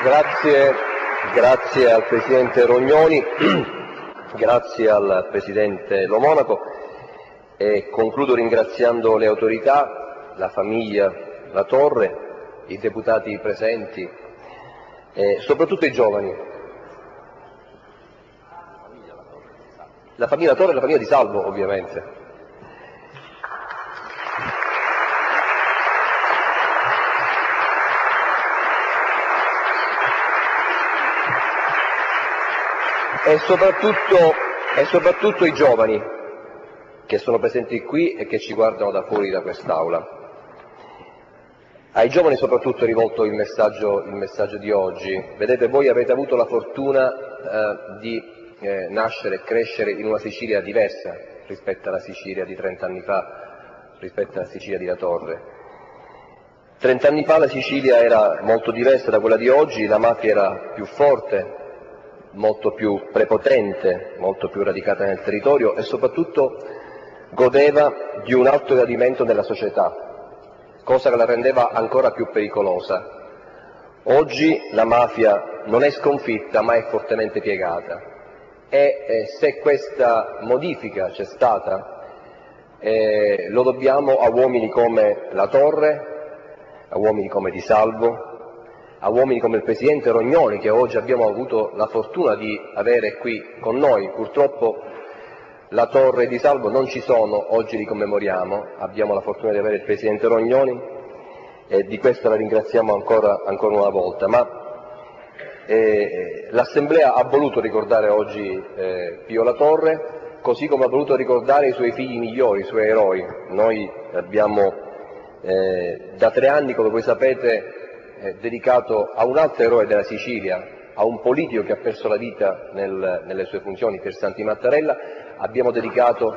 Grazie al Presidente Rognoni, grazie al Presidente Lo Monaco e concludo ringraziando le autorità, la famiglia La Torre, i deputati presenti e soprattutto i giovani. La famiglia La Torre e la famiglia Di Salvo, ovviamente. E soprattutto i giovani che sono presenti qui e che ci guardano da fuori da quest'Aula. Ai giovani soprattutto è rivolto il messaggio di oggi. Vedete, voi avete avuto la fortuna di nascere e crescere in una Sicilia diversa rispetto alla Sicilia di 30 anni fa, rispetto alla Sicilia di La Torre. 30 anni fa la Sicilia era molto diversa da quella di oggi, la mafia era più forte, molto più prepotente, molto più radicata nel territorio e soprattutto godeva di un alto gradimento nella società, cosa che la rendeva ancora più pericolosa. Oggi la mafia non è sconfitta ma è fortemente piegata e se questa modifica c'è stata lo dobbiamo a uomini come La Torre, a uomini come Di Salvo, a uomini come il Presidente Rognoni, che oggi abbiamo avuto la fortuna di avere qui con noi. Purtroppo La Torre e Di Salvo non ci sono, oggi li commemoriamo, abbiamo la fortuna di avere il Presidente Rognoni e di questo la ringraziamo ancora una volta. Ma l'Assemblea ha voluto ricordare oggi Pio La Torre, così come ha voluto ricordare i suoi figli migliori, i suoi eroi. Noi abbiamo da 3 anni, come voi sapete, dedicato a un altro eroe della Sicilia, a un politico che ha perso la vita nelle sue funzioni, Piersanti Mattarella, abbiamo dedicato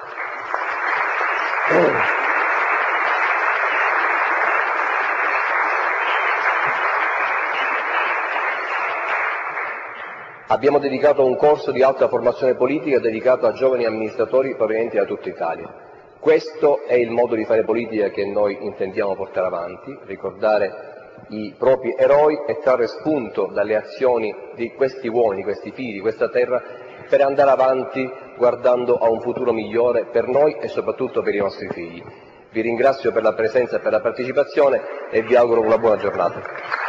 un corso di alta formazione politica dedicato a giovani amministratori provenienti da tutta Italia. Questo è il modo di fare politica che noi intendiamo portare avanti, ricordare i propri eroi e trarre spunto dalle azioni di questi uomini, di questi figli di questa terra, per andare avanti guardando a un futuro migliore per noi e soprattutto per i nostri figli. Vi ringrazio per la presenza e per la partecipazione e vi auguro una buona giornata.